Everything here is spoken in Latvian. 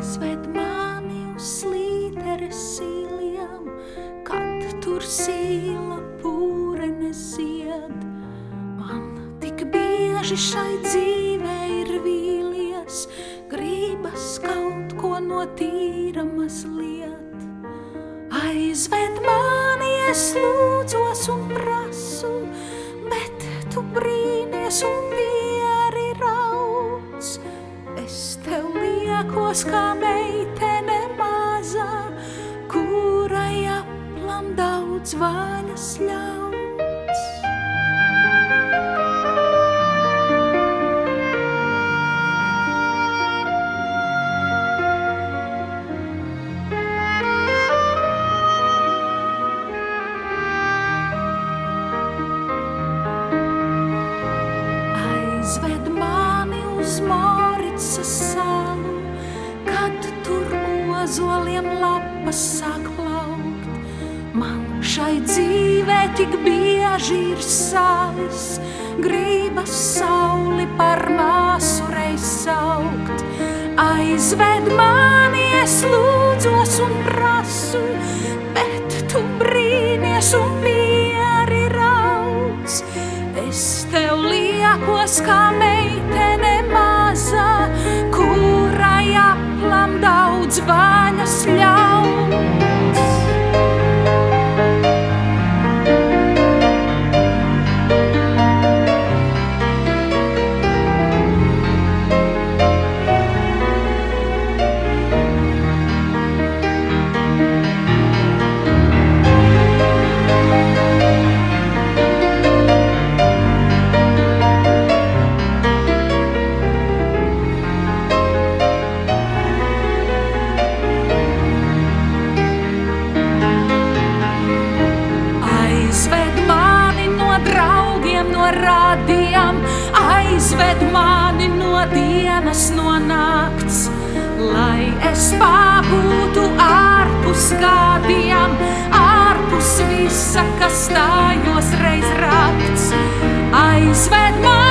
Aizved mani uz slīteres sīliem, kad tur sīla pūrene zied. Man tik bieži šai dzīvē ir vīlies, gribas kaut ko no tīra mazliet. Aizved mani, es lūdzos un prasu, bet tu brīnies un pieri rauc. Es tev liekos kā meitene maza, kurai aplam daudz vaļas ļauts. Aizved mani uz Moricas salu, kad tur ozoliem lapas sāk plaukt. Man šai dzīvē tik bieži ir salis, gribas sauli par māsu reiz saukt. Aizved mani, es lūdzos un prasu, bet tu brīnies un pieri rauc. Es tev liekos kā meitene maza, kurai aplam daudz vaļas ļauts. Radījām, aizved mani no dienas, no nakts, lai es pabūtu ārpus gādiem, ārpus visa, kas stājos reiz rakts. Aizved mani